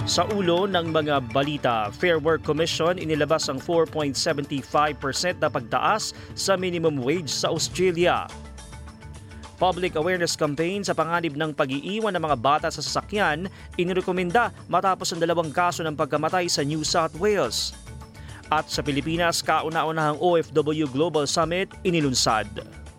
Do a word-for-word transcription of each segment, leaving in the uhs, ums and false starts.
Sa ulo ng mga balita, Fair Work Commission inilabas ang four point seven five percent na pagtaas sa minimum wage sa Australia. Public awareness campaign sa panganib ng pag-iiwan ng mga bata sa sasakyan inirekomenda matapos ang dalawang kaso ng pagkamatay sa New South Wales. At sa Pilipinas, kauna-unahang O F W Global Summit inilunsad.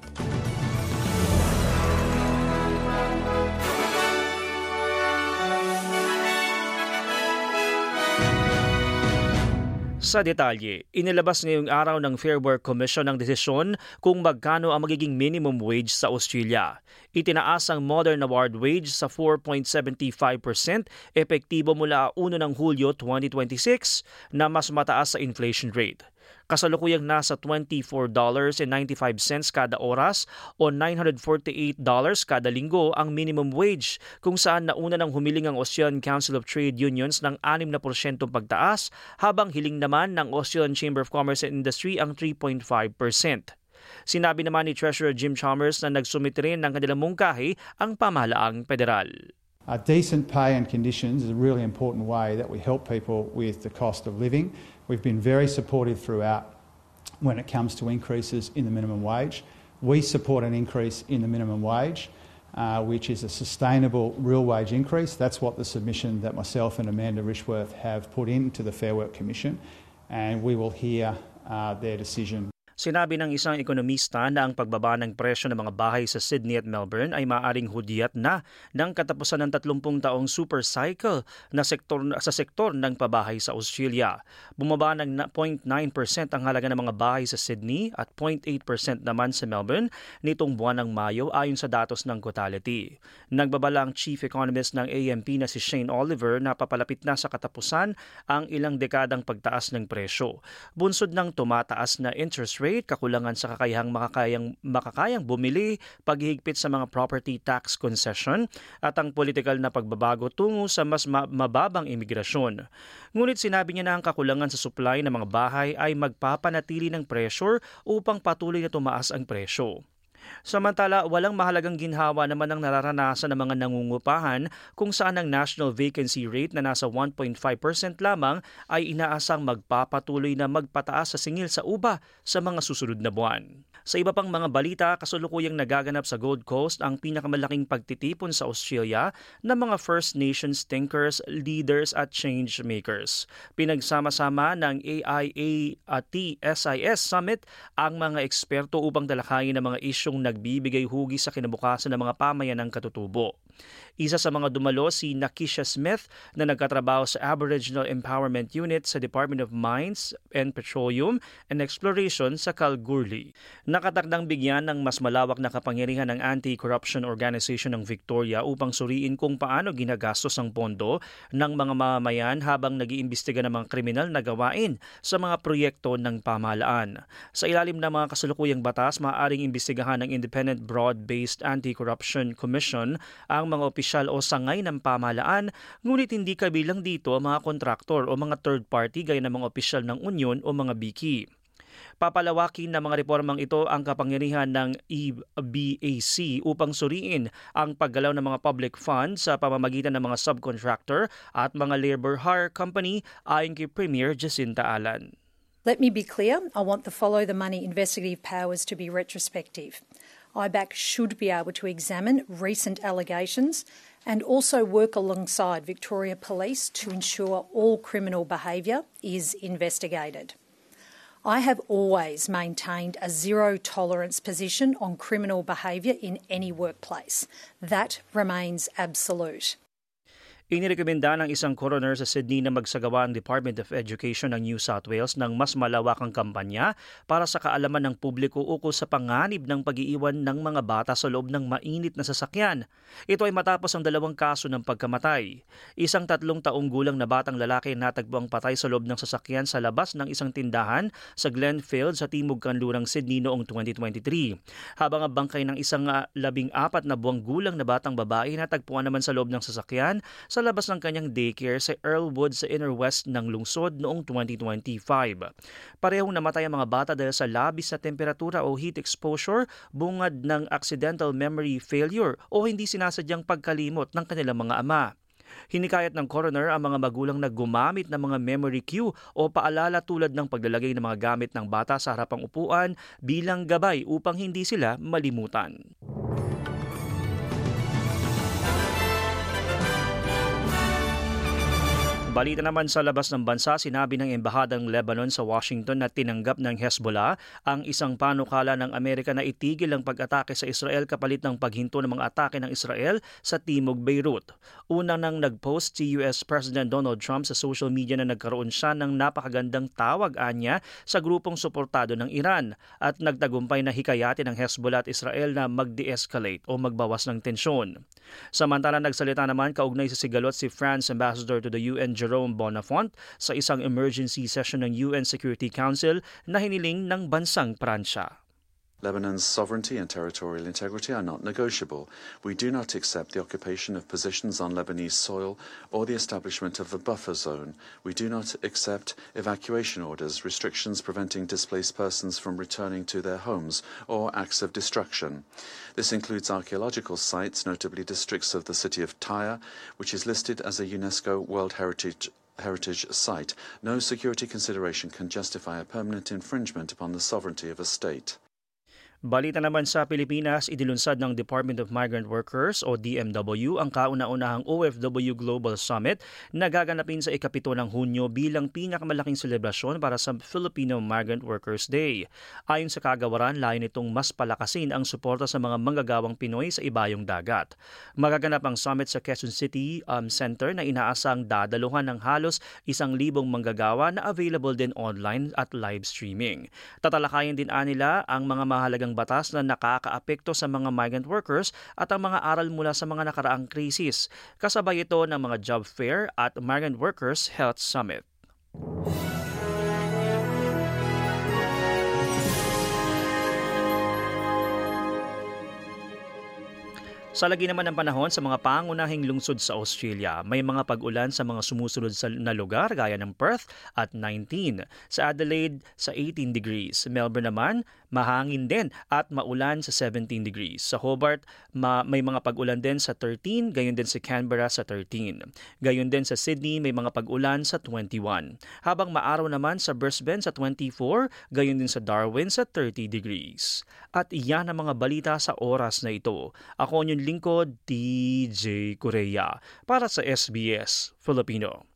Sa detalye, inilabas ngayong araw ng Fair Work Commission ang desisyon kung magkano ang magiging minimum wage sa Australia. Itinaas ang modern award wage sa four point seven five percent epektibo mula one ng Hulyo twenty twenty-six na mas mataas sa inflation rate. Kasalukuyang nasa twenty-four dollars and ninety-five cents kada oras o nine hundred forty-eight dollars kada linggo ang minimum wage, kung saan nauna nang humiling ang Australian Council of Trade Unions ng six na porsyentong pagtaas, habang hiling naman ng Australian Chamber of Commerce and Industry ang three point five percent. Sinabi naman ni Treasurer Jim Chalmers na nagsumite rin ng kanilang mungkahi ang pamahalaang federal. Uh, decent pay and conditions is a really important way that we help people with the cost of living. We've been very supportive throughout when it comes to increases in the minimum wage. We support an increase in the minimum wage, uh, which is a sustainable real wage increase. That's what the submission that myself and Amanda Rishworth have put into the Fair Work Commission, and we will hear uh, their decision. Sinabi ng isang ekonomista na ang pagbaba ng presyo ng mga bahay sa Sydney at Melbourne ay maaaring hudyat na ng katapusan ng tatlumpung taong super cycle na sektor, sa sektor ng pabahay sa Australia. Bumaba ng zero point nine percent ang halaga ng mga bahay sa Sydney at zero point eight percent naman sa Melbourne nitong buwan ng Mayo ayon sa datos ng Cotality. Nagbabala ang chief economist ng A M P na si Shane Oliver na papalapit na sa katapusan ang ilang dekadang pagtaas ng presyo. Bunsod ng tumataas na interest rate, kakulangan sa kakayahang makakayang, makakayang bumili, paghihigpit sa mga property tax concession, at ang political na pagbabago tungo sa mas mababang imigrasyon. Ngunit sinabi niya na ang kakulangan sa supply ng mga bahay ay magpapanatili ng pressure upang patuloy na tumaas ang presyo. Samantala, walang mahalagang ginhawa naman ang nararanasan ng mga nangungupahan, kung saan ang national vacancy rate na nasa one point five percent lamang ay inaasang magpapatuloy na magpataas sa singil sa upa sa mga susunod na buwan. Sa iba pang mga balita, kasalukuyang nagaganap sa Gold Coast ang pinakamalaking pagtitipon sa Australia ng mga First Nations thinkers, leaders at change makers. Pinagsama-sama ng A I A T S I S Summit ang mga eksperto upang talakayin ang mga isyong nagbibigay hugis sa kinabukasan ng mga pamayanang katutubo. Isa sa mga dumalo si Nakisha Smith na nagkatrabaho sa Aboriginal Empowerment Unit sa Department of Mines and Petroleum and Exploration sa Kalgoorlie. Nakatakdang bigyan ng mas malawak na kapangyarihan ng Anti-Corruption Organization ng Victoria upang suriin kung paano ginagastos ang pondo ng mga mamamayan habang nag-iimbestiga ng mga kriminal na gawain sa mga proyekto ng pamahalaan. Sa ilalim ng mga kasalukuyang batas, maaaring imbestigahan ng Independent Broad-Based Anti-Corruption Commission ang mga opisyal o sangay ng pamahalaan, ngunit hindi kabilang dito ang mga kontraktor o mga third party gaya ng mga opisyal ng Union o mga biki. Papalawakin ng mga reformang ito ang kapangyarihan ng E B A C upang suriin ang paggalaw ng mga public funds sa pamamagitan ng mga subcontractor at mga labor hire company, ayon kay Premier Jacinta Allan. Let me be clear, I want the follow the money investigative powers to be retrospective. I B A C should be able to examine recent allegations and also work alongside Victoria Police to ensure all criminal behaviour is investigated. I have always maintained a zero tolerance position on criminal behaviour in any workplace. That remains absolute. Inirekomenda ng isang coroner sa Sydney na magsagawa ang Department of Education ng New South Wales ng mas malawakang kampanya para sa kaalaman ng publiko ukol sa panganib ng pag-iiwan ng mga bata sa loob ng mainit na sasakyan. Ito ay matapos ang dalawang kaso ng pagkamatay. Isang tatlong taong gulang na batang lalaki natagpo ang patay sa loob ng sasakyan sa labas ng isang tindahan sa Glenfield sa timog kanlurang Sydney noong twenty twenty-three. Habang ang bangkay ng isang labing apat na buwang gulang na batang babae natagpuan naman sa loob ng sasakyan sa labas ng kanyang daycare sa Earlwood sa Inner West ng lungsod noong twenty twenty-five. Parehong namatay ang mga bata dahil sa labis na temperatura o heat exposure, bungad ng accidental memory failure o hindi sinasadyang pagkalimot ng kanilang mga ama. Hinikayat ng coroner ang mga magulang na gumamit ng mga memory cue o paalala tulad ng paglalagay ng mga gamit ng bata sa harapang upuan bilang gabay upang hindi sila malimutan. Balita naman sa labas ng bansa, sinabi ng Embahadang Lebanon sa Washington na tinanggap ng Hezbollah ang isang panukala ng Amerika na itigil ang pag-atake sa Israel kapalit ng paghinto ng mga atake ng Israel sa Timog Beirut. Una nang nag-post si U S President Donald Trump sa social media na nagkaroon siya ng napakagandang tawag-anya sa grupong suportado ng Iran at nagtagumpay na hikayatin ng Hezbollah at Israel na mag-de-escalate o magbawas ng tensyon. Samantala, nagsalita naman kaugnay sa sigalot si France Ambassador to the U N Jerome Bonafont sa isang emergency session ng U N Security Council na hiniling ng bansang Pransya. Lebanon's sovereignty and territorial integrity are not negotiable. We do not accept the occupation of positions on Lebanese soil or the establishment of a buffer zone. We do not accept evacuation orders, restrictions preventing displaced persons from returning to their homes, or acts of destruction. This includes archaeological sites, notably districts of the city of Tyre, which is listed as a UNESCO World Heritage heritage site. No security consideration can justify a permanent infringement upon the sovereignty of a state. Balita naman sa Pilipinas, idilunsad ng Department of Migrant Workers o D M W ang kauna-unahang O F W Global Summit na gaganapin sa ikapito ng Hunyo bilang pinakamalaking selebrasyon para sa Filipino Migrant Workers Day. Ayon sa kagawaran, layon nitong mas palakasin ang suporta sa mga manggagawang Pinoy sa ibayong dagat. Magaganap ang summit sa Quezon City um, Center na inaasang dadaluhan ng halos isang libong manggagawa na available din online at live streaming. Tatalakayin din anila ang mga mahalagang batas na nakakaapekto sa mga migrant workers at ang mga aral mula sa mga nakaraang krisis. Kasabay ito ng mga job fair at Migrant Workers Health Summit. Sa lagi naman ng panahon sa mga pangunahing lungsod sa Australia, may mga pag-ulan sa mga sumusunod na lugar gaya ng Perth at nineteen. Sa Adelaide sa eighteen degrees. Melbourne naman, mahangin din at maulan sa seventeen degrees. Sa Hobart, ma- may mga pag-ulan din sa thirteen, gayon din sa Canberra sa thirteen. Gayon din sa Sydney, may mga pag-ulan sa twenty-one. Habang maaraw naman sa Brisbane sa twenty-four, gayon din sa Darwin sa thirty degrees. At iyan ang mga balita sa oras na ito. Ako ang inyong lingkod, D J Correa, para sa S B S Filipino.